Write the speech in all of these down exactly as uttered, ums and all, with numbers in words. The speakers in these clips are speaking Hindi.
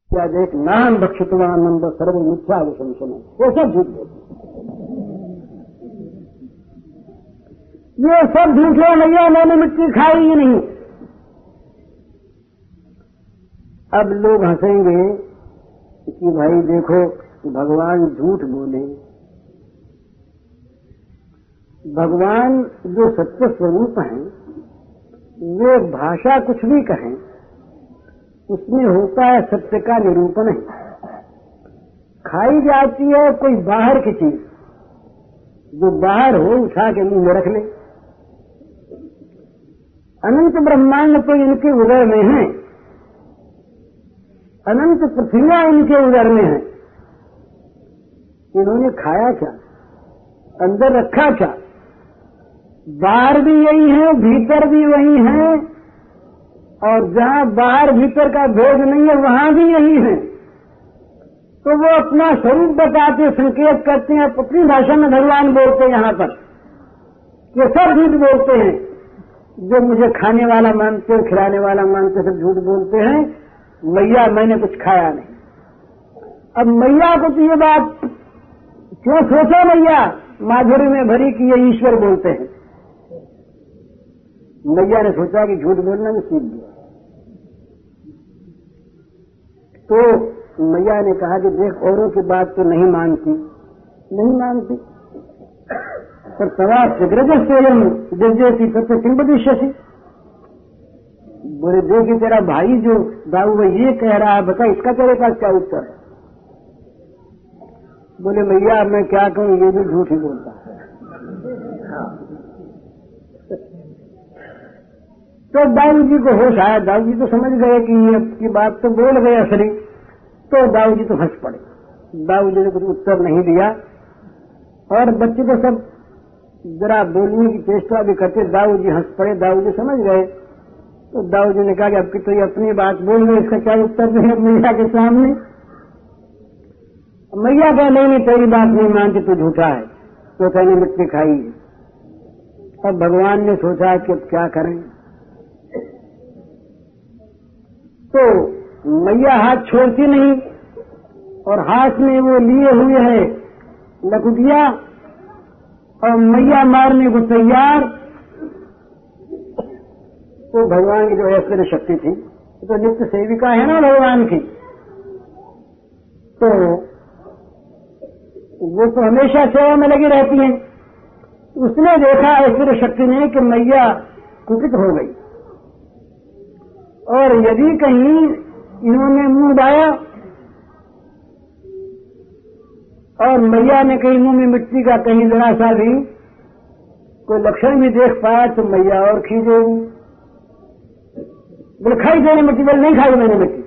क्या देख नाम भक्षितवानंद सर्व मिथ्या विशंसन, वो सब झूठ बोलते, ये सब झूठे भैया, मैंने मिट्टी खाई ही नहीं। अब लोग हंसेंगे कि भाई देखो भगवान झूठ बोले। भगवान जो सत्य स्वरूप हैं, वे भाषा कुछ भी कहें, उसमें होता है सत्य का निरूपण है। खाई जाती है कोई बाहर की चीज, जो बाहर हो उठा के मुंह में रख ले। अनंत ब्रह्मांड तो इनके उदर में है, अनंत पृथ्वियां इनके उदर में है। इन्होंने खाया क्या, अंदर रखा क्या? बाहर भी यही है, भीतर भी वही है, और जहां बाहर भीतर का भेद नहीं है वहां भी यही है। तो वो अपना स्वरूप बताते, संकेत करते हैं, अपनी भाषा में भगवान बोलते हैं। यहाँ पर ये सब झूठ बोलते हैं, जो मुझे खाने वाला मानते हैं, खिलाने वाला मानते हैं, सब झूठ बोलते हैं। मैया मैंने कुछ खाया नहीं। अब मैया को तो ये बात क्यों सोचा मैया माधुर्य में भरी कि ये ईश्वर बोलते हैं। मैया ने सोचा कि झूठ बोलना भी सीख गया। तो मैया ने कहा कि देख औरों की बात तो नहीं मानती, नहीं मानती, पर तवा शीघ्रजस्वयं जैसी सत्य किम बदिष्यसि। बोले देखिए तेरा भाई जो दाऊ वो ये कह रहा है, बता इसका तेरे पास क्या उत्तर है? बोले मैया मैं क्या कहूं, ये भी झूठ ही बोलता है। तो दाऊ जी को होश आया, दाऊ जी तो समझ गए कि ये की बात तो बोल गए असली। तो दाऊ जी तो हंस पड़े। दाऊ जी ने कुछ उत्तर नहीं दिया, और बच्चे तो सब जरा बोलने की चेष्टा भी करते। दाऊ जी हंस पड़े, दाऊ जी समझ गए। तो दाऊ जी ने कहा कि अब की तो ये अपनी बात बोल गए, इसका क्या उत्तर दें मैया के सामने? मैया कहा नहीं नहीं तेरी बात नहीं मानती, तो झूठा है, तो कहने मिट्टी खाई है। अब भगवान ने सोचा कि अब क्या करें, तो मैया हाथ छोड़ती नहीं, और हाथ में वो लिए हुए है लकुटिया, और मैया मारने को तैयार। तो भगवान की जो ऐश्वर्य शक्ति थी, तो नित्य सेविका है ना भगवान की, तो वो तो हमेशा सेवा में लगी रहती हैं। उसने देखा ऐश्वर्य शक्ति ने कि मैया कुपित हो गई, और यदि कहीं इन्होंने मुंह डाया और मैया ने कहीं मुंह में मिट्टी का कहीं जरा सा भी कोई लक्षण भी देख पाया, तो मैया और खींचेगी। बोले खाई देने मिट्टी? बोले नहीं खाई मैंने मिट्टी।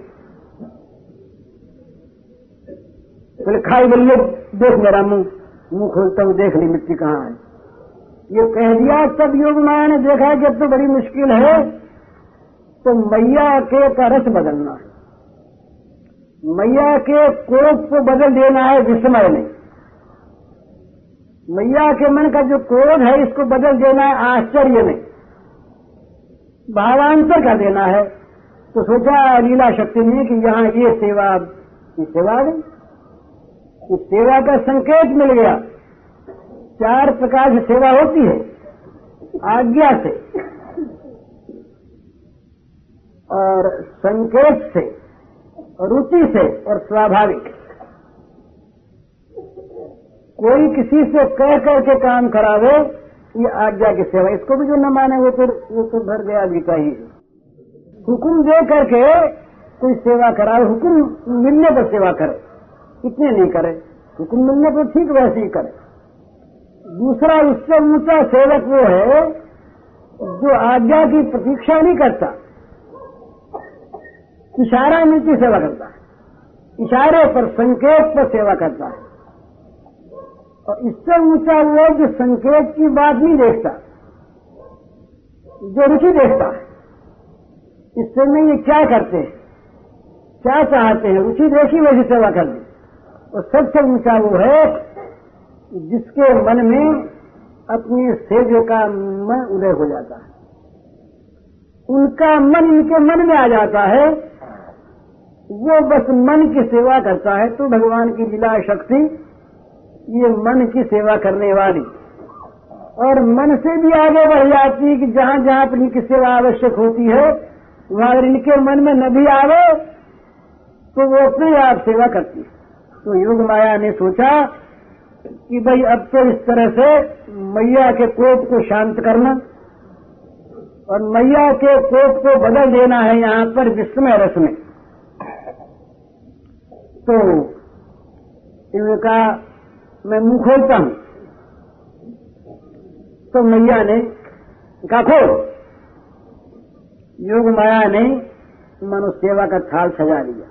बोले खाई? बोले देख मेरा मुंह, मुंह खोलता हूं, देख ली मिट्टी कहाँ है। ये कह दिया, तब योग माया ने देखा कि अब तो बड़ी मुश्किल है, तो मैया के का रस बदलना है, मैया के क्रोध को बदल देना है विस्मय में। मैया के मन का जो क्रोध है इसको बदल देना है आश्चर्य में, भावांतर कर देना है। तो सोचा लीला शक्ति ने कि यहाँ ये सेवा, ये सेवा गई, इस सेवा का संकेत मिल गया। चार प्रकार की सेवा होती है, आज्ञा से और संकेत से, रुचि से और स्वाभाविक। कोई किसी से कह करके काम करावे, ये आज्ञा की सेवा। इसको भी जो न माने वो तो वो तो भर गया गीता ही। हुक्म दे करके कोई सेवा करावे, हुक्म मिलने पर सेवा करे, इतने नहीं करे। हुक्म मिलने पर ठीक वैसे ही करे। दूसरा उससे ऊंचा सेवक वो है जो आज्ञा की प्रतीक्षा नहीं करता, इशारा नीति सेवा करता है, इशारे पर संकेत पर सेवा करता है। और इससे ऊंचा वो जो संकेत की बात नहीं देखता, जो रुचि देखता है। इससे में ये क्या करते हैं, क्या चाहते हैं, रुचि देखी वैसी सेवा कर दी। और सबसे ऊंचा वो है जिसके मन में अपनी सेव्य का मन उदय हो जाता है, उनका मन इनके मन में आ जाता है, वो बस मन की सेवा करता है। तो भगवान की लीला शक्ति ये मन की सेवा करने वाली, और मन से भी आगे बढ़ जाती है कि जहां जहां अपनी की सेवा आवश्यक होती है वहां अगर इनके मन में न भी आवे तो वो अपने आप सेवा करती है। तो योग माया ने सोचा कि भाई अब तो इस तरह से मैया के कोप को शांत करना और मैया के कोप को बदल देना है यहाँ पर विस्मय रस में। तो इन्होंने कहा मैं मुंह खोलता हूं। तो मैया ने कहा खोल। योग माया ने मानो सेवा का थाल सजा लिया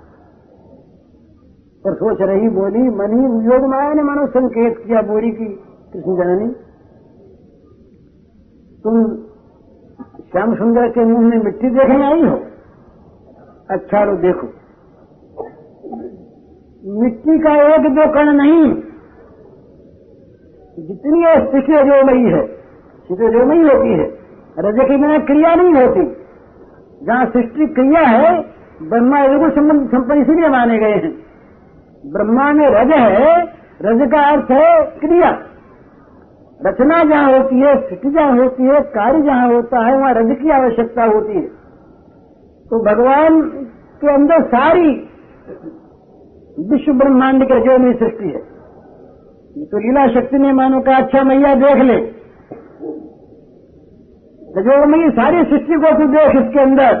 और सोच रही बोली मनी। योग माया ने मानो संकेत किया, बोली की कृष्ण जननी तुम श्याम सुंदर के मुंह में मिट्टी देखने आई हो? अच्छा लो देखो, मिट्टी का एक दो कण नहीं, जितनी स्थिति अजोमयी है, स्थिति अजोमयी होती है, रज के बिना क्रिया नहीं होती। जहां सृष्टि क्रिया है ब्रह्मा रजगुण संबंध संपन्न इसीलिए माने गए हैं। ब्रह्मा में रज है, रज का अर्थ है क्रिया। रचना जहां होती है, सृष्टि जहां होती है, कार्य जहां होता है वहां रज की आवश्यकता होती है। तो भगवान के अंदर सारी विश्व ब्रह्मांड की रजोमयी सृष्टि है। तो लीला शक्ति ने मानो कहा अच्छा मैया देख ले, रजोमयी सारी सृष्टि को तू देख इसके अंदर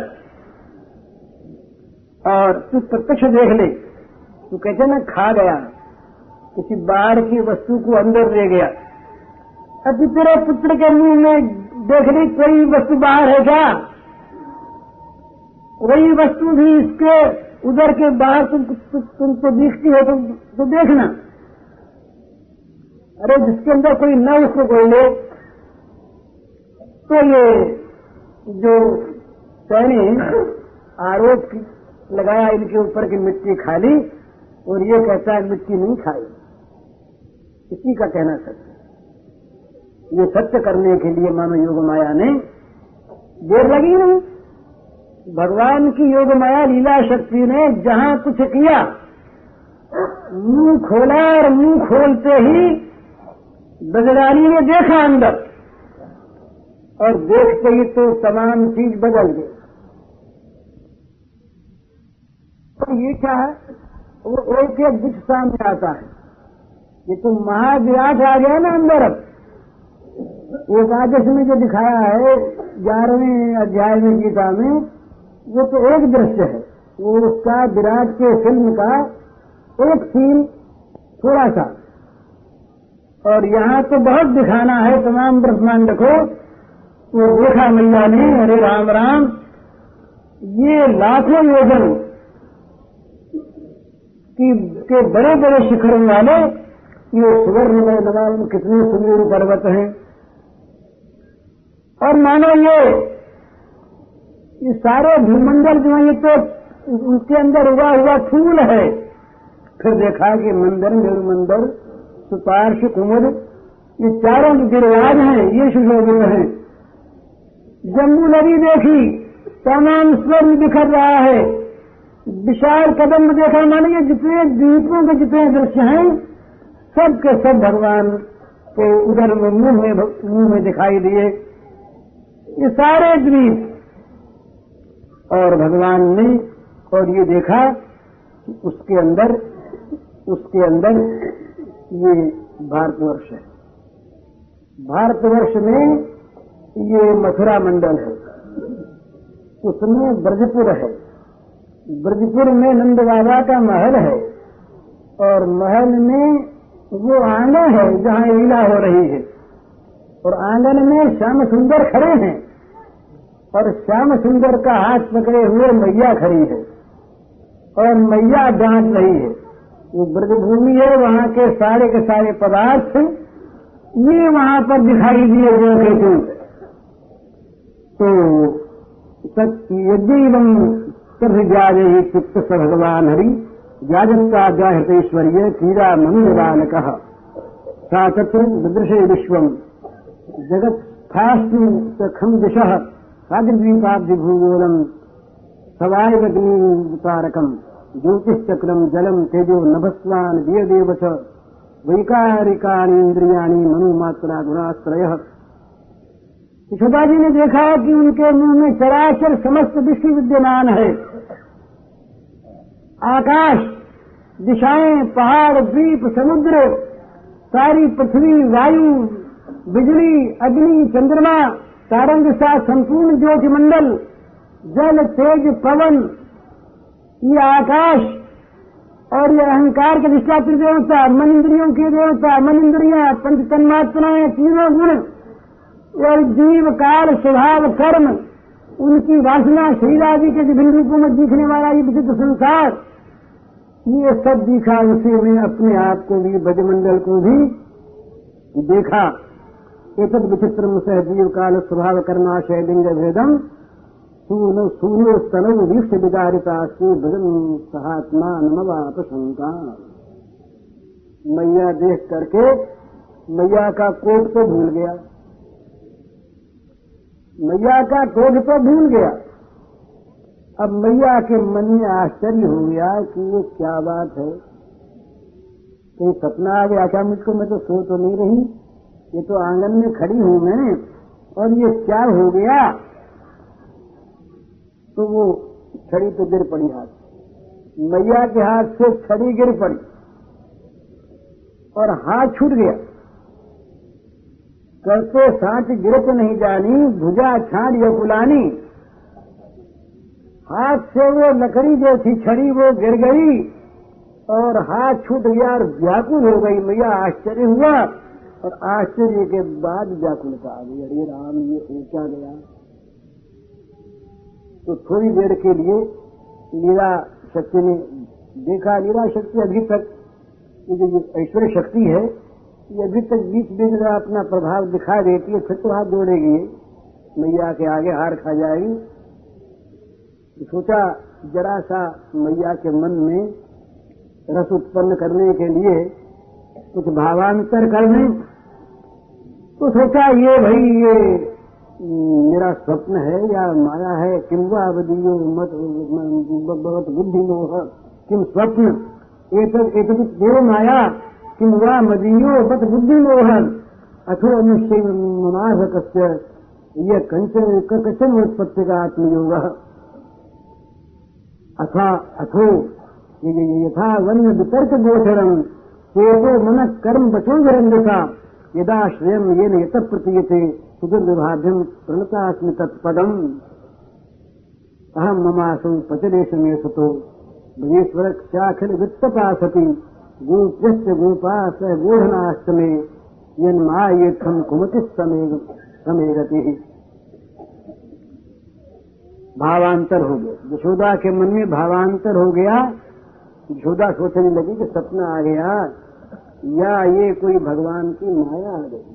और तू प्रत्यक्ष देख ले। तू कहते ना खा गया, किसी बाहर की वस्तु को अंदर ले गया। अब तू तेरे पुत्र के मुंह में देख ली, कोई वस्तु बाहर है क्या? वही वस्तु भी इसके उधर के बाहर तुमको तुम, तुम तो दिखती है, तुम तो देखना। अरे जिसके अंदर कोई न उसको कोई ले। तो ये जो सैनी आरोप लगाया इनके ऊपर की मिट्टी खा ली, और ये कहता है मिट्टी नहीं खाई। इसी का कहना सत्य। ये सत्य करने के लिए मानो योग माया ने देर लगी नहीं। भगवान की योग माया लीला शक्ति ने जहां कुछ किया, मुंह खोला और मुंह खोलते ही ब्रजरानी ने देखा अंदर, और देखते ही तो तमाम चीज बदल गई। तो ये क्या है, वो एक एक दुख सामने आता है। ये तो महाविराट आ गया ना अंदर। अब एक आदेश में जो दिखाया है ग्यारहवें अध्याय में गीता में, वो तो एक दृश्य है। वो उसका विराट के फिल्म का एक सीन थोड़ा सा, और यहाँ तो बहुत दिखाना है तमाम ब्रह्मांड को। तो देखा मैया ने, अरे राम राम, ये लाखों योजन की के बड़े बड़े शिखरों वाले ये सुवर्ण में नवान कितने सुंदर पर्वत हैं। और मानो ये ये सारे भूमंडल जो है ये तो उनके अंदर उगा हुआ फूल है। फिर देखा कि मंदिर मेरुमंदिर सुपार्श कुमुद ये चारों गिरिराज हैं, ये सुशोभित हैं। जम्बू नदी देखी, तमाम स्वर्ण बिखर रहा है। विशाल कदम देखा, मानिए जितने द्वीपों के जितने दृश्य हैं सब के सब भगवान के उधर मुंह में मुंह में दिखाई दिए, ये सारे द्वीप। और भगवान ने और ये देखा कि उसके अंदर उसके अंदर ये भारतवर्ष है। भारतवर्ष में ये मथुरा मंडल है, उसमें ब्रजपुर है। ब्रजपुर में नंद बाबा का महल है, और महल में वो आंगन है जहाँ लीला हो रही है, और आंगन में श्याम सुंदर खड़े हैं, और श्याम सुंदर का हाथ पकड़े हुए मैया खड़ी है, और मैया डांट रही है। वो ब्रजभूमि है, वहाँ के सारे के सारे पदार्थ ये वहाँ पर दिखाई दिए गए थे। तो यद्यम सर्वजाजे ही चित्त स भगवान हरि जाजत्ता जाहृतेश्वर्य क्रीड़ा मंगवान कहा सा तत्र ददृशे विश्वम जगत स्थास्तु खम दिशः सागरद्वीपाब्धिभूगोलम सवायग्नितारकम ज्योतिश्चक्रम जलम तेजो नभस्वान दिय देव च वैकारिकाणी इंद्रियाणी मनुमात्रा गुणाश्रय। यशोदा जी ने देखा कि उनके मुंह में चराचर समस्त विश्व विद्यमान है। आकाश, दिशाएं, पहाड़, द्वीप, समुद्र, सारी पृथ्वी, वायु, बिजली, अग्नि, चंद्रमा, तारंग सा संपूर्ण ज्योतिमंडल, जल, तेज, पवन, ये आकाश और ये अहंकार के अधिष्ठात्री देवता, मन इंद्रियों के देवता, मन इंद्रियां, पंच तन्मात्राएं, तीनों गुण और जीव, काल, स्वभाव, कर्म, उनकी वासना, शरीर आदि के विभिन्न रूपों में दिखने वाला ये विचित्र संसार, ये सब दिखा। उसे में अपने आप को भी, ब्रजमंडल को भी देखा। एतद विचित्रम सह जीव काल स्वभाव कर्माशय लिंग भेदम सूनो सूनो स्तनव दीक्ष विदारिता से भजन सहात्मा नमवाप शंका। मैया देख करके मैया का कोट तो भूल गया, मैया का क्रोध तो भूल गया। अब मैया के मन में आश्चर्य हो गया कि ये क्या बात है, कहीं सपना आ गया क्या मुझको? मैं तो सो तो नहीं रही, ये तो आंगन में खड़ी हूं मैं, और ये क्या हो गया? तो वो छड़ी तो गिर पड़ी हाथ, मैया के हाथ से छड़ी गिर पड़ी और हाथ छूट गया। करते साथ गिरत नहीं जानी, भुजा छाड़ या पुलानी। हाथ से वो लकड़ी जो थी छड़ी वो गिर गई और हाथ छूट गया और व्याकुल हो गई। मैया आश्चर्य हुआ और आश्चर्य के बाद व्याकुलता आ गई, अरे राम ये हो क्या गया? तो थोड़ी देर के लिए लीला शक्ति ने देखा। लीला शक्ति अभी तक ये जो ऐश्वर्य शक्ति है ये अभी तक बीच बीच में अपना प्रभाव दिखा देती है, फिर तो हाथ जोड़ेगी, मैया के आगे हार खा जाएगी। सोचा जरा सा मैया के मन में रस उत्पन्न करने के लिए कुछ भावांतर कर दें। तो सोचा ये भाई ये मेरा स्वप्न है या माया है? किम वा अवधियो मत बहुत बुद्धि मोह किम स्वप्न एक देव माया किम वा मदीयो बत बुद्धि मोहन अथो अनुष्य ममाध कस्य ये कंचन कचन उत्पत्ति का आत्मयोग अथा अथो यथा वन्य वितर्क गोचरम चेतो मन कर्म बचोंगरंगता यदा श्रेयम ये न यत प्रतीयते सुदुर्विभाभ्यम प्रणतास्मि तत्पदम अहम ममासु पचलेश में सुतो भगेश्वर चाखिल वित्तपासति गोप्यस्य गोपास गोधनाष्टमे यन्मायेत्थम कुमति समेगति। भावांतर हो गया, यशोदा के मन में भावांतर हो गया। यशोदा सोचने लगी कि सपना आ गया या ये कोई भगवान की माया आ गई,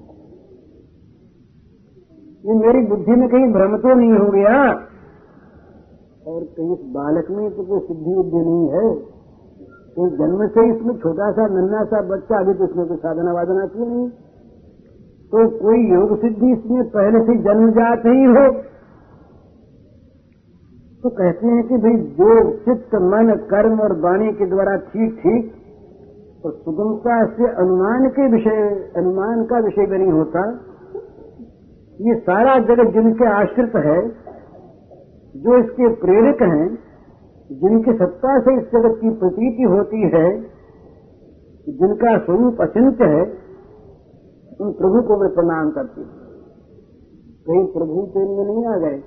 ये मेरी बुद्धि में कहीं भ्रम तो नहीं हो गया, और कहीं इस बालक में तो कोई सिद्धि बुद्धि नहीं है, तो जन्म से इसमें छोटा सा नन्हा सा बच्चा, अभी तो इसमें कोई साधना वादना की नहीं, तो कोई योग सिद्धि इसमें पहले से जन्मजात ही हो। तो कहते हैं कि भाई जो चित्त मन कर्म और वाणी के द्वारा ठीक ठीक और सुगमता से अनुमान के विषय अनुमान का विषय भी नहीं होता, ये सारा जगत जिनके आश्रित है, जो इसके प्रेरक हैं, जिनकी सत्ता से इस जगत की प्रतीति होती है, जिनका स्वरूप अचिंत्य है, उन प्रभु को मैं प्रणाम करती हूँ। कहीं प्रभु तो इनमें नहीं आ गए।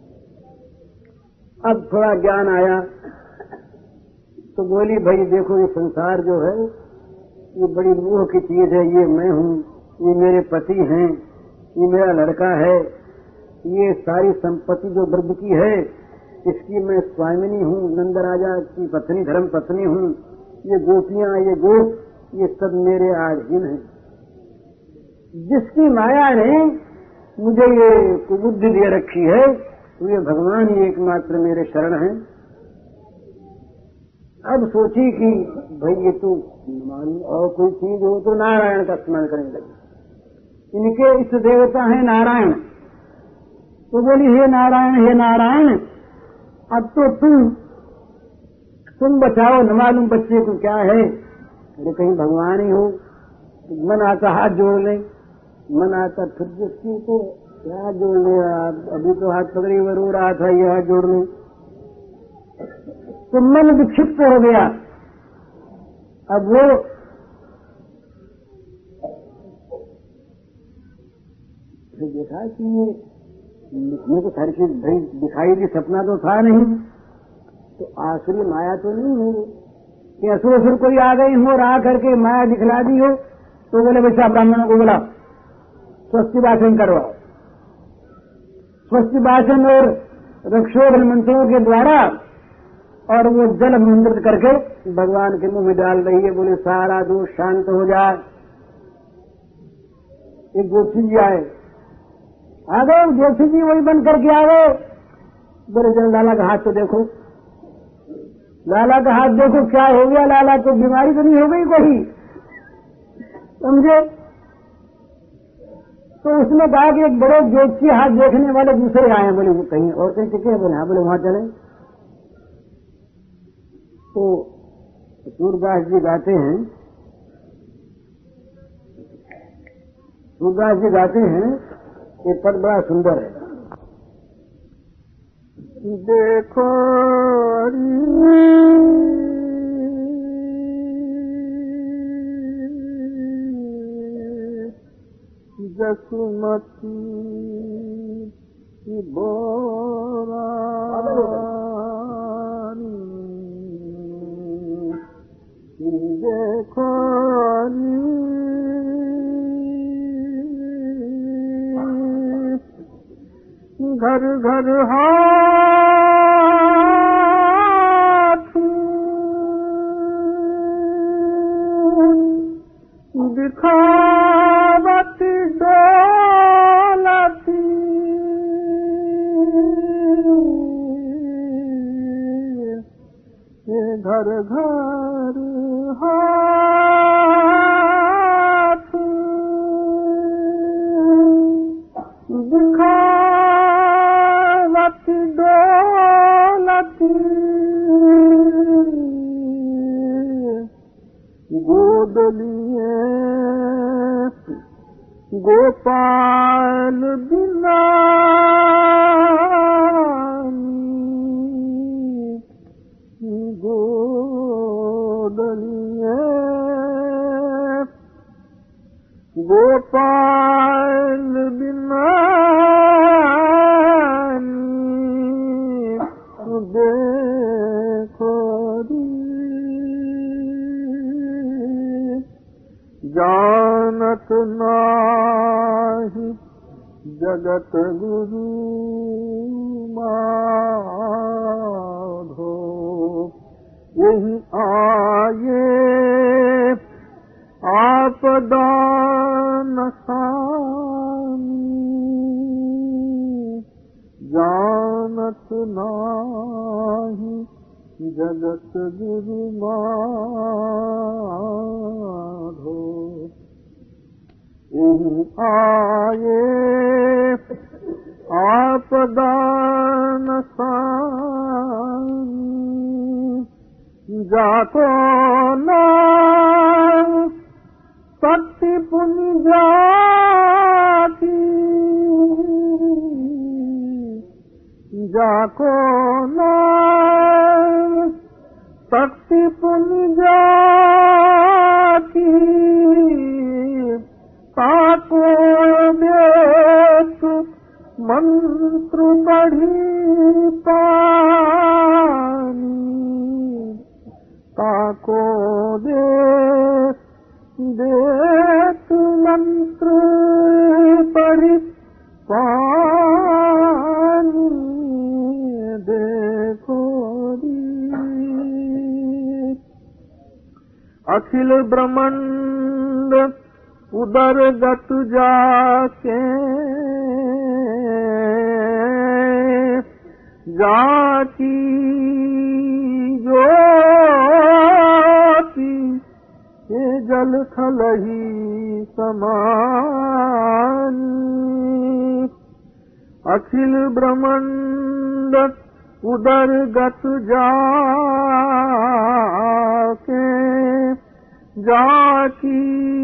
अब थोड़ा ज्ञान आया तो बोली भाई देखो ये संसार जो है ये बड़ी मोह की चीज है, ये मैं हूँ, ये मेरे पति हैं, ये मेरा लड़का है, ये सारी संपत्ति जो ब्रज की है इसकी मैं स्वामिनी हूँ, नंद राजा की पत्नी धर्म पत्नी हूँ, ये गोपियां ये गोप ये सब मेरे अधीन हैं। जिसकी माया ने मुझे ये कुबुद्धि दे रखी है तो ये भगवान ही एकमात्र मेरे शरण हैं। अब सोची कि भाई ये तो मालूम और कोई चीज हो तो नारायण का स्मरण करने लगी। इनके इष्ट देवता है नारायण, तो बोली हे नारायण हे नारायण, अब तो तुम तुम बचाओ, न मालूम बच्चे को क्या है। अरे कहीं भगवान ही हो। मन आता हाथ जोड़ ले, मन आता फिर देखती तो क्या जोड़ ले, अभी तो हाथ पकड़ी हुए रो रहा था, ये हाथ जोड़ ले। तो मन विक्षिप्त हो गया। अब वो फिर देखा कि ये लिखने को सारी चीज भाई दिखाई दी, सपना तो था नहीं, तो आसुरी माया तो नहीं है कि असुर असुर कोई आ गई हो और आ करके माया दिखला दी हो। तो बोले वैसा ब्राह्मणों को बोला स्वस्ति वाचन करवाओ। स्वस्ति वाचन और रक्षोभन मंत्रों के द्वारा और वो जल अमृत करके भगवान के मुंह में डाल रही है। बोले सारा दोष शांत हो जाए। एक जोशी जी आए, आ गए जोशी जी, वही बन करके आ गए। बोले जल लाला का हाथ तो देखो, लाला का हाथ देखो क्या हो गया, लाला को बीमारी तो नहीं हो गई कोई, समझे। तो उसने कहा कि एक बड़े ज्योतिषी हाथ देखने वाले दूसरे आए। बोले वो कहीं और कहीं टिके। बोले हाँ। बोले वहां चले। तो सूरदास जी गाते हैं, सूरदास जी गाते हैं, ये पद बड़ा सुंदर है। देखो जसुमती बोरा देखो घर घर हाथ दिखावती डोलती घर घर हाथ दिखावती डोलती गोद लिए गोपाल बिना गोद लिए गोपाल बिना देखो जानत नाही जगत गुरु माधो यही आए आपदा नसानी जानत नाही जगत गुरु माधो यही आए आपदा नसानी जाको नाम शक्ति पुण्य जाती जाको नाम शक्ति पुण्य जाती ताको देख मंत्र बढ़ी पानी ताको देख देख मंत्र पढ़ी पानी देखो अखिल ब्रह्मांड उदर गत जाके जाती ज्योति ये जल थल ही समानी अखिल ब्रह्मांड उदर गत जा जाकी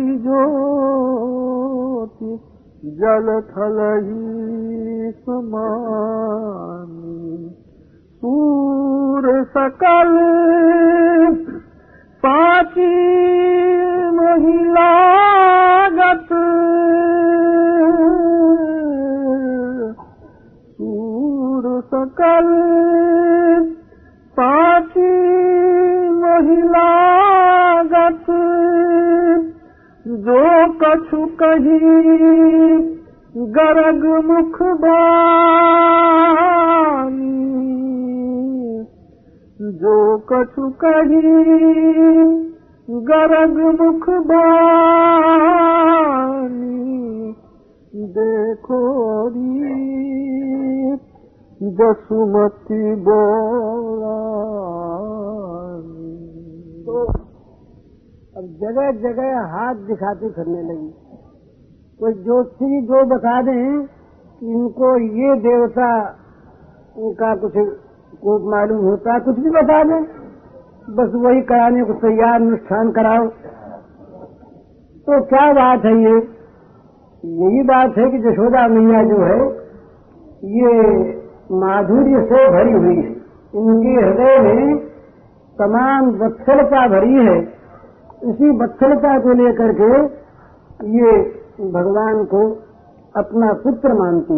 ज्योति जल थल ही समानी, सूर सकल साची महिलागत, सूर सकल साची महिलागत, जो कछु कही गरग मुख बानी, जो कछु कही गरग मुख बानी, देखो री जसुमती बोलानी। तो अब जगह जगह हाथ दिखाते फिरने लगी। कोई ज्योतिषी जो बता दें कि इनको ये देवता उनका कुछ को मालूम होता, कुछ भी बता दें, बस वही कराने को तैयार, अनुष्ठान कराओ। तो क्या बात है ये? यही बात है कि यशोदा मैया जो है ये माधुर्य से भरी हुई है, इनके हृदय में तमाम वत्सलता भरी है। इसी वत्सलता को लेकर के ये भगवान को अपना पुत्र मानती।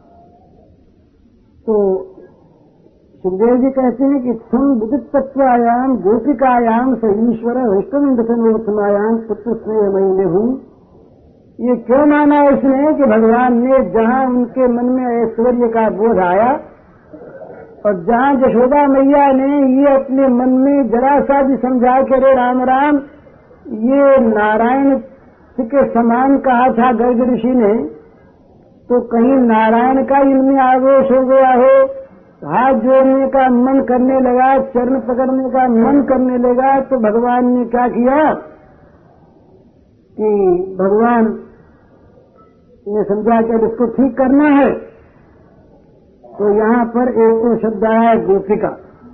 तो सुखदेव जी कहते हैं कि तुम विदितत्वायाम गोपिकायाम स ईश्वर वैष्णवोत्तमायाम पुत्र स्नेह मई हूँ। ये क्यों माना इसने कि भगवान ने जहाँ उनके मन में ऐश्वर्य का बोध आया और जहाँ यशोदा मैया ने ये अपने मन में जरा सा भी समझा के रे राम राम ये नारायण के समान कहा था गर्ग ऋषि ने, तो कहीं नारायण का इनमें आवेश हो गया हो, हाथ जोड़ने का मन करने लगा, चरण पकड़ने का मन करने लगा, तो भगवान ने क्या किया कि भगवान ने समझा कि इसको ठीक करना है। तो यहाँ पर एक तो शब्द आया है गोपिका,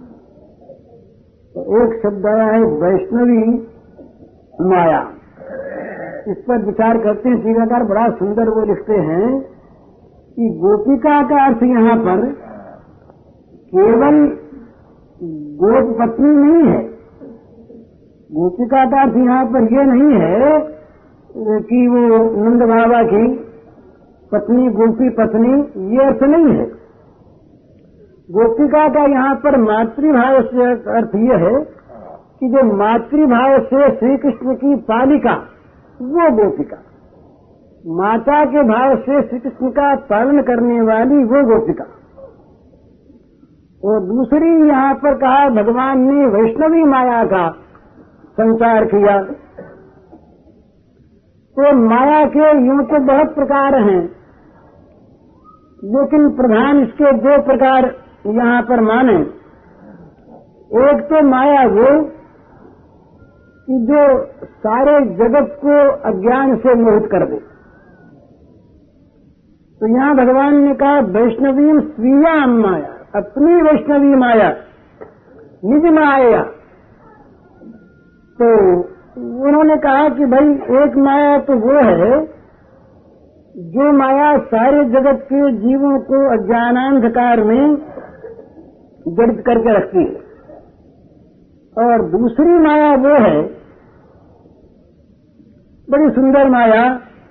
तो एक शब्द आया है वैष्णवी माया। इस पर विचार करते हैं टीकाकार, बड़ा सुंदर वो लिखते हैं कि गोपिका का अर्थ यहाँ पर केवल गोप पत्नी नहीं है। गोपिका का अर्थ यहाँ पर ये नहीं है कि वो नंद बाबा की पत्नी, गोपी पत्नी, ये अर्थ नहीं है। गोपिका का यहाँ पर मातृभाव से अर्थ ये है कि जो मातृभाव से श्री कृष्ण की पालिका, वो गोपिका, माता के भाव से श्री कृष्ण का पालन करने वाली वो गोपिका। और दूसरी यहाँ पर कहा भगवान ने वैष्णवी माया का संचार किया। तो माया के यूं तो बहुत प्रकार हैं, लेकिन प्रधान इसके दो प्रकार यहाँ पर माने। एक तो माया वो कि जो सारे जगत को अज्ञान से मोहित कर दे। तो यहाँ भगवान ने कहा वैष्णवी स्वीया माया, अपनी वैष्णवी माया, निज माया। तो उन्होंने कहा कि भाई एक माया तो वो है जो माया सारे जगत के जीवों को अज्ञानांधकार में जड़ित करके रखती है, और दूसरी माया वो है बड़ी सुंदर माया।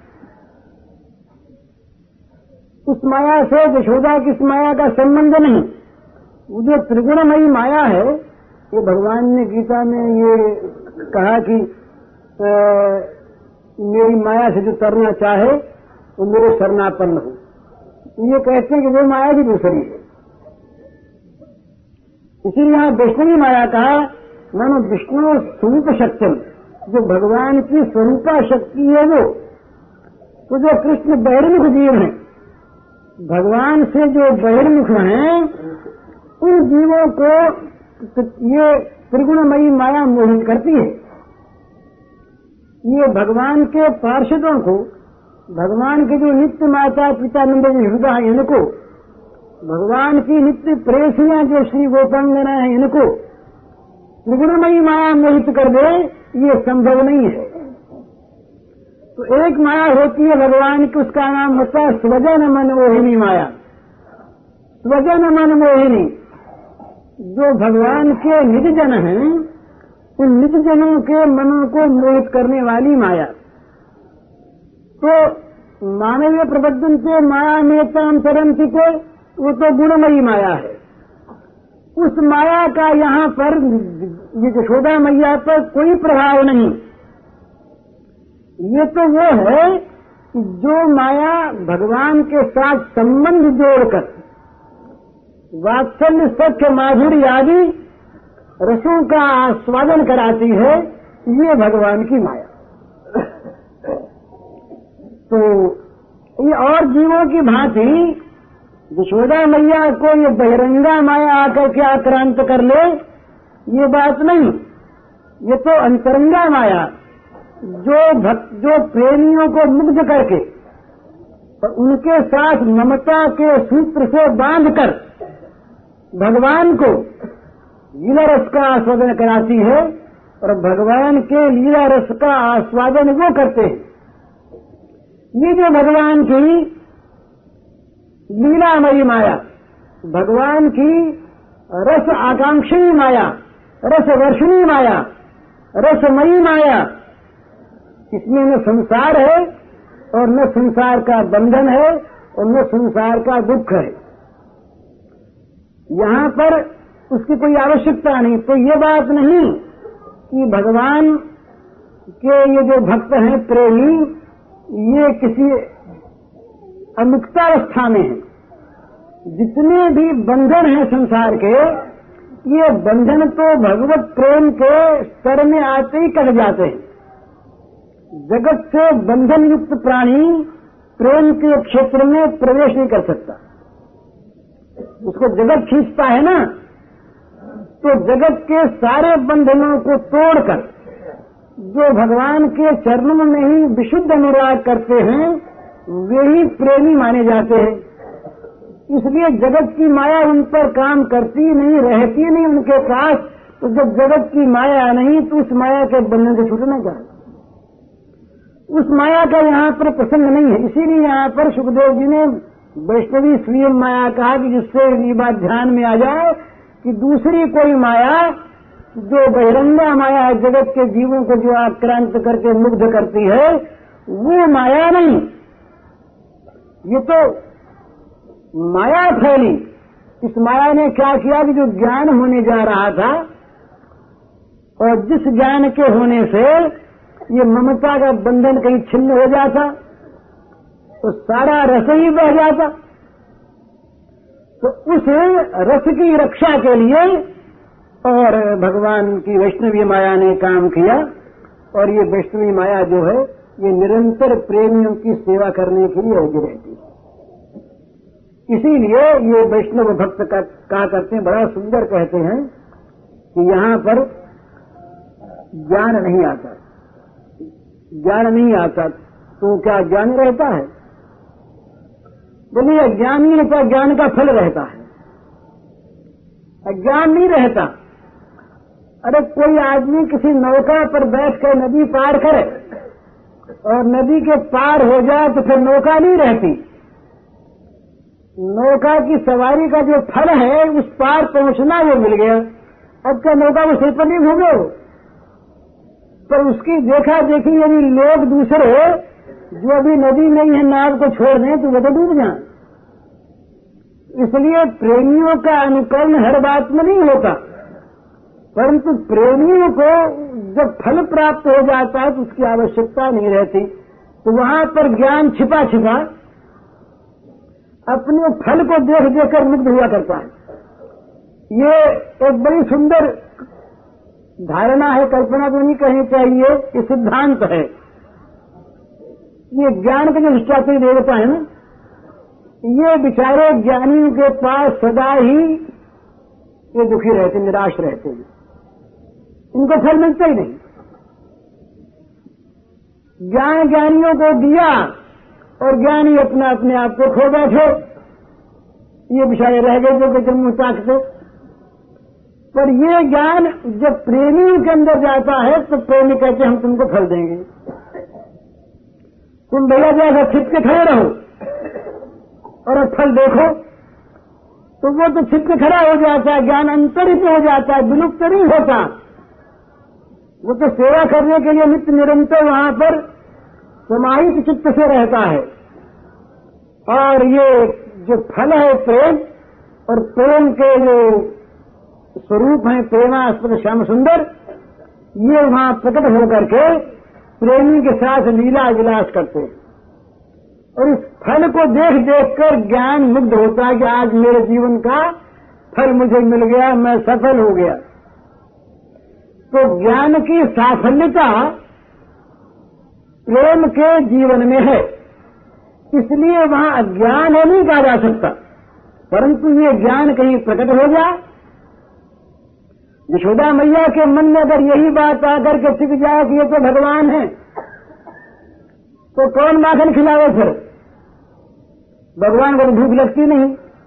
उस माया से यशोदा की इस माया का संबंध नहीं। वो जो त्रिगुणमयी माया है, ये भगवान ने गीता में ये कहा कि आ, मेरी माया से जो तरना चाहे वो मेरे शरणापन्न हो। ये कहते हैं कि वो माया भी दूसरी है। इसीलिए यहाँ वैष्णवी माया कहा, मानो विष्णु स्वरूप शक्ति, जो भगवान की स्वरूपा शक्ति है वो। तो जो कृष्ण बहिर्मुख जीव हैं, भगवान से जो बहिर्मुख हैं, उन जीवों को ये त्रिगुणमयी माया मोहित करती है। ये भगवान के पार्षदों को, भगवान के जो नित्य माता पिता नंद हृदय है इनको, भगवान की नित्य प्रेसियां जो श्री गोपांगना है इनको त्रिगुणमयी माया मोहित कर दे, ये संभव नहीं है। तो एक माया होती है भगवान की, उसका नाम होता है स्वजन मनमोहिनी माया। स्वजन मनमोहिनी, जो भगवान के निज जन हैं, उन निज जनों के मनों को मोहित करने वाली माया। तो मानवीय प्रबंधन से माया नेताम तरंती को, वो तो गुणमयी माया है। उस माया का यहाँ पर ये यशोदा मैया पर कोई प्रभाव नहीं। ये तो वो है कि जो माया भगवान के साथ संबंध जोड़कर वात्सल्य सख्य माधुर्य आदि रसों का आस्वादन कराती है, ये भगवान की माया। तो ये और जीवों की भांति यशोदा मैया को ये बहिरंगा माया आकर के आक्रांत कर ले, ये बात नहीं। ये तो अंतरंगा माया, जो भक्त जो प्रेमियों को मुग्ध करके और उनके साथ ममता के सूत्र से बांधकर भगवान को लीला रस का आस्वादन कराती है, और भगवान के लीला रस का आस्वादन वो करते हैं। ये जो भगवान की लीलामयी माया, भगवान की रस आकांक्षी माया, रस वर्षणी माया, रसमयी माया, इसमें न संसार है और न संसार का बंधन है और न संसार का दुख है। यहाँ पर उसकी कोई आवश्यकता नहीं। तो ये बात नहीं कि भगवान के ये जो भक्त हैं प्रेमी, ये किसी अमुक्तावस्था में है। जितने भी बंधन हैं संसार के, ये बंधन तो भगवत प्रेम के स्तर में आते ही कट जाते हैं। जगत से बंधन युक्त प्राणी प्रेम के क्षेत्र में प्रवेश नहीं कर सकता। उसको जगत खींचता है ना, तो जगत के सारे बंधनों को तोड़कर जो भगवान के चरणों में ही विशुद्ध अनुराग करते हैं, वे ही प्रेमी माने जाते हैं। इसलिए जगत की माया उन पर काम करती नहीं, रहती नहीं उनके पास। तो जब जगत की माया नहीं, तो उस माया के बंधन से छूटना चाहिए। उस माया का यहाँ पर प्रसंग नहीं है। इसीलिए यहाँ पर सुखदेव जी ने वैष्णवी स्वयं माया कहा कि जिससे ये बात ध्यान में आ जाए कि दूसरी कोई माया जो बहिरंगा माया है, जगत के जीवों को जो आक्रांत करके मुग्ध करती है, वो माया नहीं। ये तो माया फैली। इस माया ने क्या किया कि जो ज्ञान होने जा रहा था, और जिस ज्ञान के होने से ये ममता का बंधन कहीं छिन्न हो जाता, तो सारा रस ही बह जाता। तो उस रस की रक्षा के लिए और भगवान की वैष्णवी माया ने काम किया। और ये वैष्णवी माया जो है, ये निरंतर प्रेमियों की सेवा करने के लिए लगी रहती है। इसीलिए ये वैष्णव भक्त का कहा करते हैं, बड़ा सुंदर कहते हैं कि यहाँ पर ज्ञान नहीं आता। ज्ञान नहीं आता तो क्या ज्ञान रहता है? बोलिए ज्ञान नहीं रहता, ज्ञान का फल रहता है, ज्ञान नहीं रहता। अरे कोई आदमी किसी नौका पर बैठ कर नदी पार करे और नदी के पार हो जाए तो फिर नौका नहीं रहती। नौका की सवारी का जो फल है, उस पार पहुंचना वो मिल गया। अब क्या नौका वो सिर पर नहीं घूमे हो, पर उसकी देखा देखी यदि लोग दूसरे जो अभी नदी नहीं है नाव को छोड़ दें तो वो तो डूब जाए। इसलिए प्रेमियों का अनुकरण हर बात में नहीं होता, परंतु प्रेमियों को जब फल प्राप्त हो जाता है तो उसकी आवश्यकता नहीं रहती। तो वहां पर ज्ञान छिपा छिपा अपने फल को देख देखकर मुग्ध हुआ करता है। ये एक बड़ी सुंदर धारणा है, कल्पना तो नहीं कहनी चाहिए, ये सिद्धांत है। ये ज्ञान के जो निष्ठात्री देवता है ना, ये बेचारे ज्ञानियों के पास सदा ही ये दुखी रहते, निराश रहते हैं, इनको फल मिलता ही नहीं। ज्ञान ज्ञानियों को दिया और ज्ञानी अपना अपने आप को खो बैठे, ये बेचारे रह गए जो कि जन्म ताकते। पर ये ज्ञान जब प्रेमी के अंदर जाता है तो प्रेमी कहते हम तुमको फल देंगे। तुम भैया जाकर छिप के खड़े रहो और अब फल देखो, तो वो तो छिप के खड़ा हो जाता है, ज्ञान अंतरित हो जाता है, विलुप्त नहीं होता। वो तो सेवा करने के लिए नित्य निरंतर वहां पर समाहित चित्त से रहता है। और ये जो फल है प्रेम, और प्रेम के जो स्वरूप है प्रेमास्पद श्याम सुंदर, ये वहां प्रकट होकर के प्रेमी के साथ लीला विलास करते हैं। और इस फल को देख देख कर ज्ञान मुग्ध होता है कि आज मेरे जीवन का फल मुझे मिल गया, मैं सफल हो गया। तो ज्ञान की साफल्यता प्रेम के जीवन में है, इसलिए वहां अज्ञान है नहीं कहा जा सकता, परंतु ये ज्ञान कहीं प्रकट हो जाए। यशोदा मैया के मन में अगर यही बात आकर के टिक जाए कि ये तो भगवान है, तो कौन माखन खिलावे फिर? भगवान को तो भूख लगती नहीं,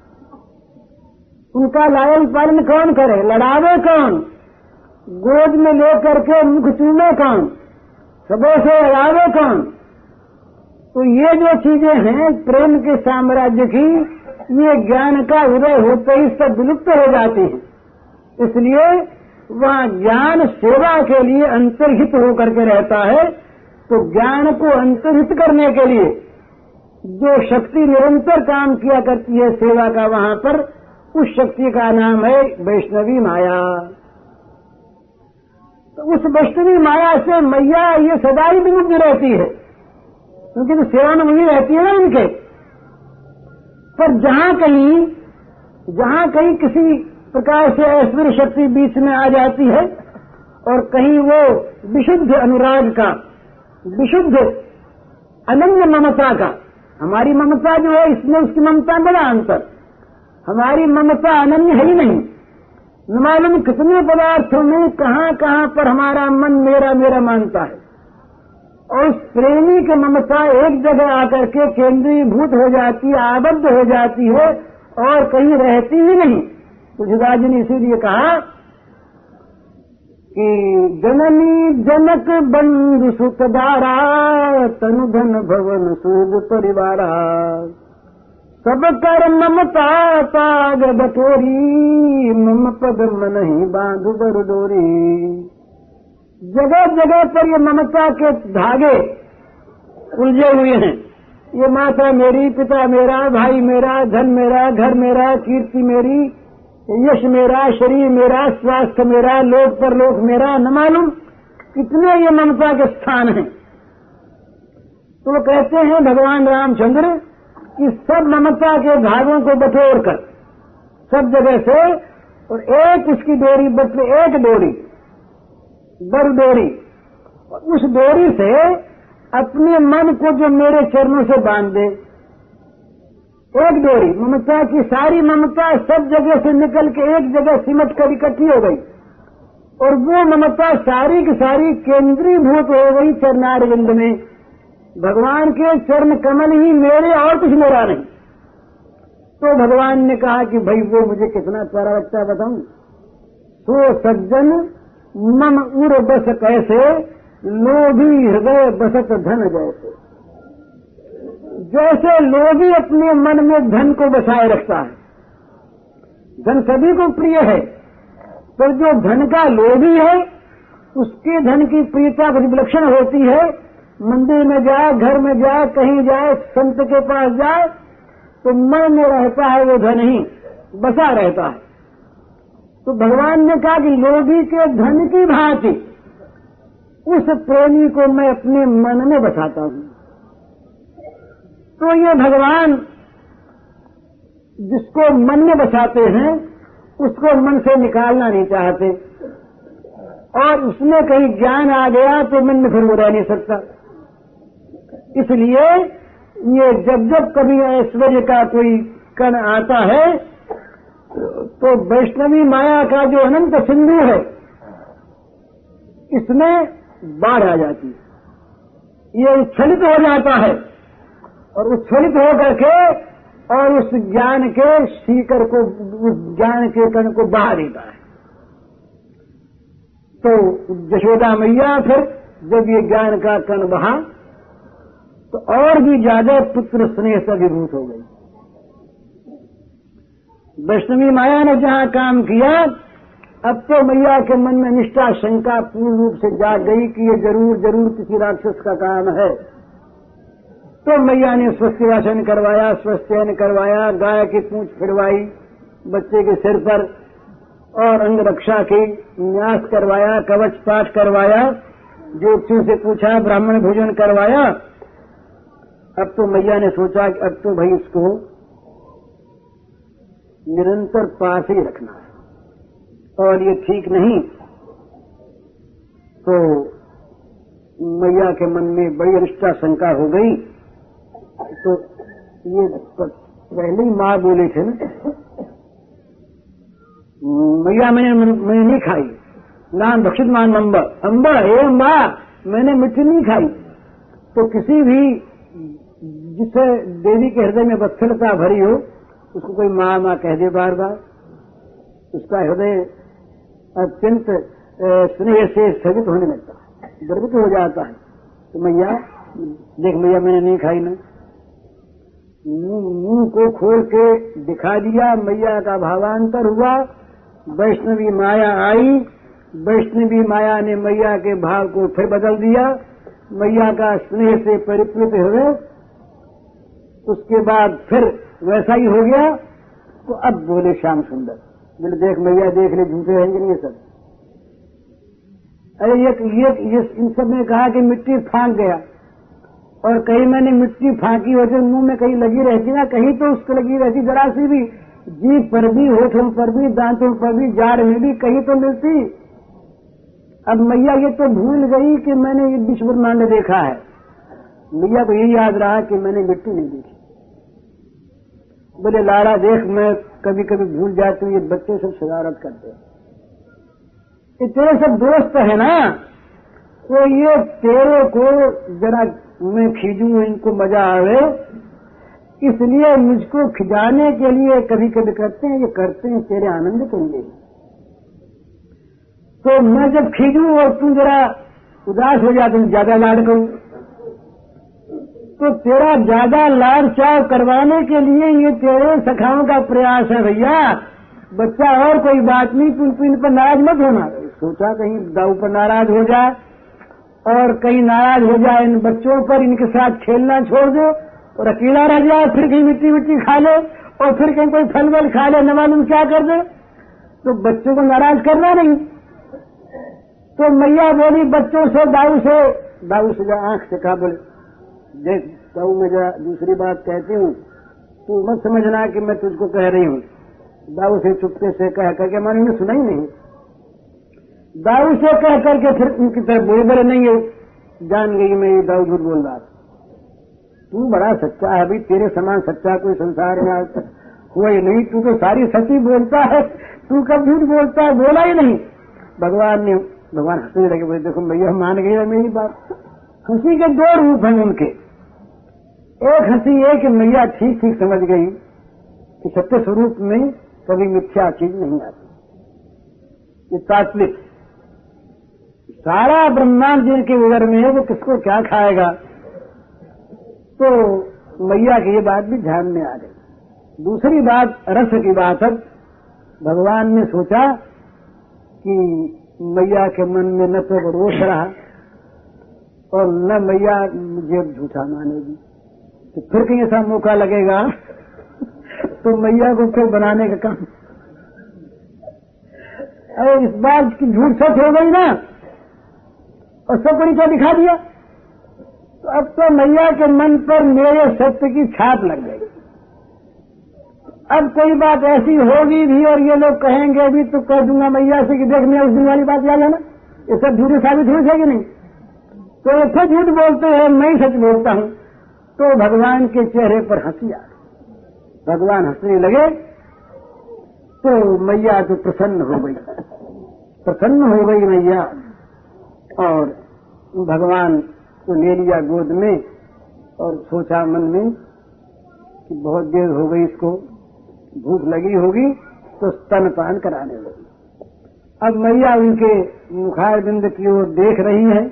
उनका लालन पालन कौन करे? लड़ावे कौन? गोद में लेकर के मुख चूमे कौन? सबों से लड़ावे कौन? तो ये जो चीजें हैं प्रेम के साम्राज्य की, ये ज्ञान का उदय होते ही सब विलुप्त हो जाती हैं। इसलिए वह ज्ञान सेवा के लिए अंतर्हित होकर के रहता है। तो ज्ञान को अंतर्हित करने के लिए जो शक्ति निरंतर काम किया करती है सेवा का, वहां पर उस शक्ति का नाम है वैष्णवी माया। तो उस वैष्णवी माया से मैया ये सदा ही विमुक्त रहती है, क्योंकि तो सेवा में वही रहती है ना इनके। पर जहां कहीं जहां कहीं किसी प्रकार से ऐश्वर्य शक्ति बीच में आ जाती है, और कहीं वो विशुद्ध अनुराग का, विशुद्ध अनन्य ममता का, हमारी ममता जो है इसमें उसकी ममता बड़ा अंतर। हमारी ममता अनन्य है ही नहीं, न मालूम कितने पदार्थों में कहां कहां पर हमारा मन मेरा मेरा मानता है, और उस प्रेमी की ममता एक जगह आकर के केंद्रीभूत हो जाती है, आबद्ध हो जाती है, और कहीं रहती ही नहीं। तुलसीदास जी ने इसीलिए कहा कि जननी जनक बंधु सुखदारा, तनु धन भवन सूद परिवारा, सब कर ममता ताग बटोरी, मम पद मन ही बांधु बर डोरी। जगह जगह पर ये ममता के धागे उलझे हुए हैं। ये माता मेरी, पिता मेरा, भाई मेरा, धन मेरा, घर मेरा, कीर्ति मेरी, यश मेरा, शरीर मेरा, स्वास्थ्य मेरा, लोक परलोक मेरा, न मालूम कितने ये ममता के स्थान हैं। तो वो कहते हैं भगवान रामचंद्र कि सब ममता के धागों को बटोर कर सब जगह से, और एक उसकी डोरी बटले, एक डोरी बर डोरी, उस डोरी से अपने मन को जो मेरे चरणों से बांध दे। एक डोरी ममता की, सारी ममता सब जगह से निकल के एक जगह सिमट कर इकट्ठी हो गई, और वो ममता सारी की सारी केंद्रीभूत हो गई चरणारविंद में। भगवान के चरण कमल ही मेरे, और कुछ मेरा नहीं। तो भगवान ने कहा कि भाई वो मुझे कितना प्यारा लगता है बताऊं। सो सज्जन मम उर बस कैसे, लोभी हृदय बसत धन जैसे। जैसे लोभी अपने मन में धन को बसाए रखता है, धन सभी को प्रिय है, पर जो धन का लोभी है उसके धन की प्रियता बड़ी विलक्षण होती है। मंदिर में जाए, घर में जाए, कहीं जाए, संत के पास जाए, तो मन में रहता है वो धन ही बसा रहता है। तो भगवान ने कहा कि लोभी के धन की भांति उस प्रेमी को मैं अपने मन में बसाता हूं। तो ये भगवान जिसको मन में बसाते हैं उसको मन से निकालना नहीं चाहते, और उसमें कहीं ज्ञान आ गया तो मन में फिर वो रह नहीं सकता। इसलिए ये जब जब कभी ऐश्वर्य का कोई कण आता है तो वैष्णवी माया का जो अनंत सिंधु है इसमें बाढ़ आ जाती है, ये उच्छलित हो जाता है, और उच्छलित होकर के और उस ज्ञान के सीकर को, उस ज्ञान के कण को बहा देता है। तो यशोदा मैया फिर जब ये ज्ञान का कण बहा तो और भी ज्यादा पुत्र स्नेह से अभिभूत हो गई। वैष्णवी माया ने जहां काम किया, अब तो मैया के मन में निष्ठा शंका पूर्ण रूप से जाग गई कि ये जरूर जरूर किसी राक्षस का काम है। तो मैया ने स्वस्तिवासन करवाया, स्वस्त्ययन करवाया, गाय की पूंछ फिरवाई बच्चे के सिर पर और अंग रक्षा की न्यास करवाया, कवच पाठ करवाया, ज्योतिषियों से पूछा, ब्राह्मण भोजन करवाया। अब तो मैया ने सोचा कि अब तो भाई इसको निरंतर पास ही रखना है और ये ठीक नहीं। तो मैया के मन में बड़ी अनिष्टा शंका हो गई। तो ये पहले ही माँ बोले थे ना, मैया मैंने मैंने नहीं खाई, नाम भक्षित मान अम्बा, अम्बा हे अम्बा मैंने मिट्टी नहीं खाई। तो किसी भी जिसे देवी के हृदय में वत्सलता भरी हो उसको कोई माँ माँ कह दे बार बार, उसका हृदय अत्यंत स्नेह से स्थगित होने लगता है, गर्वित हो जाता है। तो मैया देख मैया मैंने नहीं खाई ना, मुंह को खोल के दिखा दिया। मैया का भावांतर हुआ, वैष्णवी माया आई। वैष्णवी माया ने मैया के भाव को फिर बदल दिया, मैया का स्नेह से परिप्लुत हुए। उसके बाद फिर वैसा ही हो गया। तो अब बोले श्याम सुंदर, बोले देख मैया देख ले, झूठे रहेंगे ये सब। अरे ये, ये, ये इन सब ने कहा कि मिट्टी फांक गया, और कहीं मैंने मिट्टी फांकी हो जो मुंह में कहीं लगी रहती ना, कहीं तो उसको लगी रहती जरा सी भी, जीभ पर भी, होठों पर भी, दांतों पर भी, जाड़ में भी कहीं तो मिलती। अब मैया ये तो भूल गई कि मैंने ये विश्व ब्रह्मांड देखा है। मैया को यही याद रहा कि मैंने मिट्टी नहीं देखी। बोले लाड़ा देख मैं कभी कभी भूल जाती हूँ, ये बच्चे सब शरारत करते हैं, ये तेरे सब दोस्त है ना, तो ये तेरे को जरा मैं खींचूं, इनको मजा आवे, इसलिए मुझको खिजाने के लिए कभी कभी करते हैं, ये करते हैं तेरे आनंद के लिए। तो मैं जब खींचूं और तू जरा उदास हो जाता हूं, ज्यादा लाड करूं, तो तेरा ज्यादा लाड चाव करवाने के लिए ये तेरे सखाओं का प्रयास है भैया। बच्चा और कोई बात नहीं, तू इन पर नाराज मत होना। सोचा कहीं दाऊ पर नाराज हो जाए और कहीं नाराज हो जाए इन बच्चों पर, इनके साथ खेलना छोड़ दो और अकेला रह जाए, फिर कहीं मिट्टी मिट्टी खा ले और फिर कहीं कोई फल वल खा ले, न मालूम क्या कर दे। तो बच्चों को नाराज करना नहीं। तो मैया बोली बच्चों से, दाऊ से, दाऊ से जा आंख से कहा, बोले देख दाऊ मैं जरा दूसरी बात कहती हूँ, तू मत समझना कि मैं तुझको कह रही हूँ। दाऊ से चुपके से कह करके मैंने उन्हें सुना ही नहीं। दाऊ से कह करके फिर उनकी तरफ बोले, बोले नहीं है, जान गई मैं ये दाऊ झूठ बोल रहा। तू बड़ा सच्चा है भाई, तेरे समान सच्चा कोई संसार में आज तक हुआ ही नहीं, तू तो सारी सच्ची बोलता है, तू कब झूठ बोलता है, बोला ही नहीं। भगवान ने भगवान हंसने लगे, बोले देखो भैया मान गई मेरी बात। हंसी के दो रूप हैं उनके, एक हंसी है कि मैया ठीक ठीक समझ गई कि सत्य स्वरूप में कभी मिथ्या चीज नहीं आती। ये तात्विक सारा ब्रह्मांड जिनके उदर में है वो किसको क्या खाएगा। तो मैया की ये बात भी ध्यान में आ गई। दूसरी बात रस की बात है, भगवान ने सोचा कि मैया के मन में न तो रोष रहा और न मैया मुझे झूठा मानेगी, तो फिर कहीं ऐसा मौका लगेगा तो मैया को फिर बनाने का काम। अरे इस बार की झूठ सच हो गई ना और सबको नीचा दिखा दिया, तो अब तो मैया के मन पर मेरे सत्य की छाप लग गई। अब कोई बात ऐसी होगी भी और ये लोग कहेंगे भी तो कह दूंगा मैया से कि देख मैं उस दिन वाली बात याद है ना, ये सब झूठे साबित हुए थे कि नहीं। तो ये फिर झूठ बोलते हैं, मैं ही सच बोलता हूं। तो भगवान के चेहरे पर हंसी आ गई, भगवान हंसने लगे। तो मैया तो प्रसन्न हो गई, प्रसन्न हो गई मैया, और भगवान को ले लिया गोद में और सोचा मन में कि बहुत देर हो गई, इसको भूख लगी होगी तो स्तनपान कराने लगी। अब मैया उनके मुखार बिंद की ओर देख रही हैं,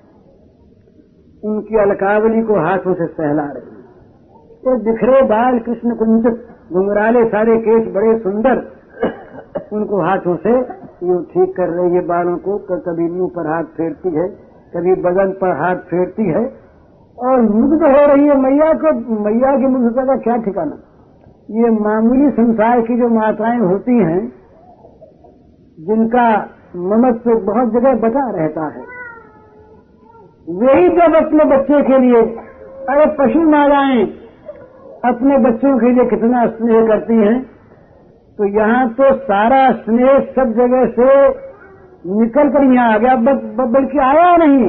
उनकी अलकावली को हाथों से सहला रही हैं। तो बिखरे बाल कृष्ण कुंचित, घुंघराले सारे केस बड़े सुंदर, उनको हाथों से यूं ठीक कर रही है बालों को। कभी मुंह पर हाथ फेरती है, कभी बदन पर हाथ फेरती है और मुग्ध हो रही है मैया को। मैया की मुग्धता का क्या ठिकाना। ये मामूली संसार की जो माताएं होती हैं, जिनका ममत्व बहुत जगह बचा रहता है, वही जब अपने बच्चे के लिए, अरे पशु माताएं अपने बच्चों के लिए कितना स्नेह करती हैं, तो यहाँ तो सारा स्नेह सब जगह से निकल कर यहाँ आ गया, बल्कि आया नहीं।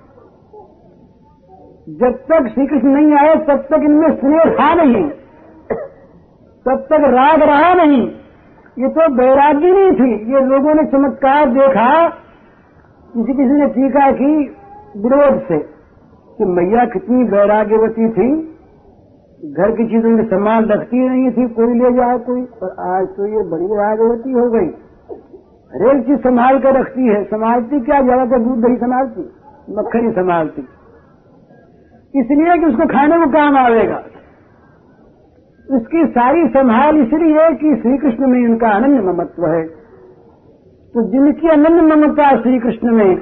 जब तक श्री कृष्ण नहीं आए तब तक इनमें स्नेह था नहीं, तब तक राग रहा नहीं। ये तो वैराग्य नहीं थी। ये लोगों ने चमत्कार देखा, किसी किसी ने टीका की विरोध से कि मैया कितनी वैराग्यवती थी, घर की चीजों में संभाल रखती नहीं थी, कोई ले जाए कोई। और आज तो ये बड़ी वैराग्यवती हो गई, हरेक चीज संभाल कर रखती है। संभालती क्या, ज्यादातर दूध दही संभालती, मक्खन ही संभालती, इसलिए कि उसको खाने को काम आवेगा। उसकी सारी संभाल इसलिए कि श्री कृष्ण में उनका अनन्य ममत्व है। तो जिनकी अनन्य ममता श्री कृष्ण में,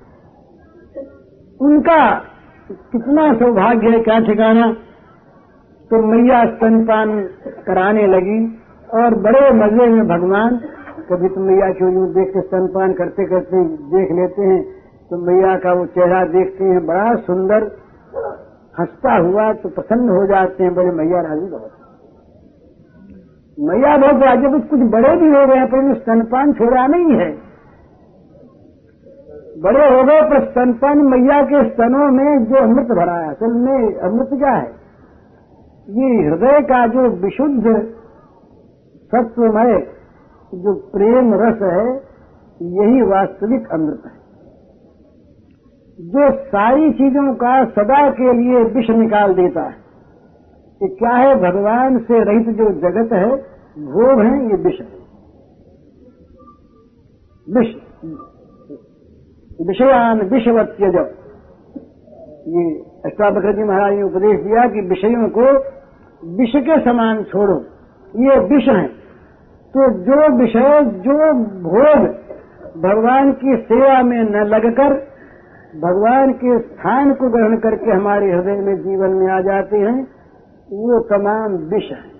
उनका कितना सौभाग्य है, क्या ठिकाना। तो मैया स्तनपान कराने लगी और बड़े मजे में भगवान, कभी तो मैया को यूं देख के स्तनपान करते करते देख लेते हैं, तो मैया का वो चेहरा देखते हैं बड़ा सुंदर, हंसता हुआ, तो प्रसन्न हो जाते हैं, बड़े मैया राजी बहुत। मैया बहुत राजी, कुछ बड़े भी हो गए हैं पर स्तनपान छोड़ा नहीं है। बड़े हो गए पर स्तनपान, मैया के स्तनों में जो अमृत भरा है, असल में अमृत क्या है, ये हृदय का जो विशुद्ध सत्वमय जो प्रेम रस है, यही वास्तविक अमृत है, जो सारी चीजों का सदा के लिए विष निकाल देता है। कि क्या है, भगवान से रहित जो जगत है, भोग है, ये विष है। विष, विषयान विषवत त्यज, ये अष्टावक्र जी महाराज ने उपदेश दिया कि विषयों को विष के समान छोड़ो, ये विष है। तो जो विषय, जो भोग भगवान की सेवा में न लगकर भगवान के स्थान को ग्रहण करके हमारे हृदय में जीवन में आ जाते हैं, वो तमाम विष है।